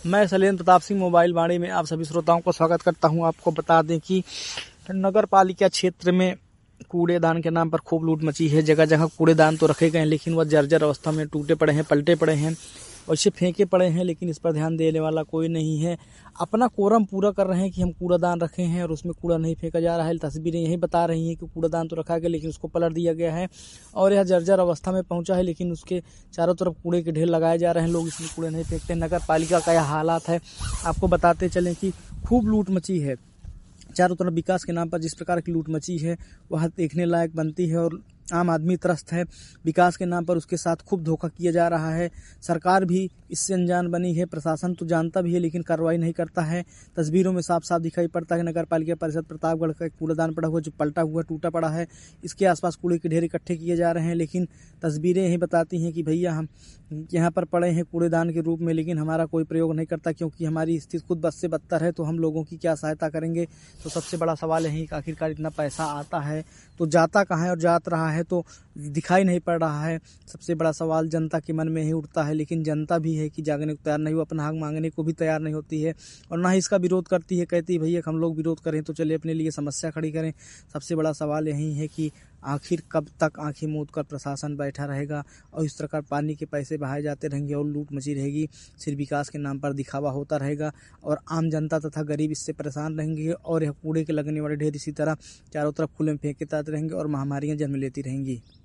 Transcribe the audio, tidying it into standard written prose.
मैं शैलेंद्र प्रताप सिंह मोबाइल वाणी में आप सभी श्रोताओं को स्वागत करता हूं। आपको बता दें कि नगर पालिका क्षेत्र में कूड़ेदान के नाम पर खूब लूट मची है। जगह जगह कूड़ेदान तो रखे गए हैं, लेकिन वह जर्जर अवस्था में टूटे पड़े हैं, पलटे पड़े हैं और इसे फेंके पड़े हैं, लेकिन इस पर ध्यान देने वाला कोई नहीं है। अपना कोरम पूरा कर रहे हैं कि हम कूड़ादान रखे हैं और उसमें कूड़ा नहीं फेंका जा रहा है। तस्वीरें यही बता रही हैं कि कूड़ादान तो रखा गया, लेकिन उसको पलट दिया गया है और यह जर्जर अवस्था में पहुंचा है, लेकिन उसके चारों तरफ कूड़े के ढेर लगाए जा रहे हैं। लोग इसमें कूड़े नहीं फेंकते। नगर पालिका का यह हालात है। आपको बताते चलें कि खूब लूट मची है चारों तरफ। विकास के नाम पर जिस प्रकार की लूट मची है वह देखने लायक बनती है और आम आदमी त्रस्त है। विकास के नाम पर उसके साथ खूब धोखा किया जा रहा है। सरकार भी इससे अनजान बनी है, प्रशासन तो जानता भी है लेकिन कार्रवाई नहीं करता है। तस्वीरों में साफ साफ दिखाई पड़ता है नगर पालिका परिषद प्रतापगढ़ का एक कूड़ादान पड़ा हुआ जो पलटा हुआ टूटा पड़ा है। इसके आसपास कूड़े के ढेर इकट्ठे किए जा रहे हैं, लेकिन तस्वीरें यही बताती हैं कि भैया हम यहाँ पर पड़े हैं कूड़ेदान के रूप में, लेकिन हमारा कोई प्रयोग नहीं करता क्योंकि हमारी स्थिति खुद बद से बदतर है। तो हम लोगों की क्या सहायता करेंगे। तो सबसे बड़ा सवाल यही कि आखिरकार इतना पैसा आता है तो जाता कहाँ है और जात रहा है तो दिखाई नहीं पड़ रहा है। सबसे बड़ा सवाल जनता के मन में ही उठता है, लेकिन जनता भी है कि जागने को तैयार नहीं, वो अपना हक मांगने को भी तैयार नहीं होती है और ना ही इसका विरोध करती है। कहती है भैया हम लोग विरोध करें तो चलिए अपने लिए समस्या खड़ी करें। सबसे बड़ा सवाल यही है कि आखिर कब तक आंखें मूंद कर प्रशासन बैठा रहेगा और इस प्रकार पानी के पैसे बहाए जाते रहेंगे और लूट मची रहेगी। सिर्फ विकास के नाम पर दिखावा होता रहेगा और आम जनता तथा गरीब इससे परेशान रहेंगे और यह कूड़े के लगने वाले ढेर इसी तरह चारों तरफ खुले में फेंके जाते रहेंगे और महामारियां जन्म लेती रहेंगी।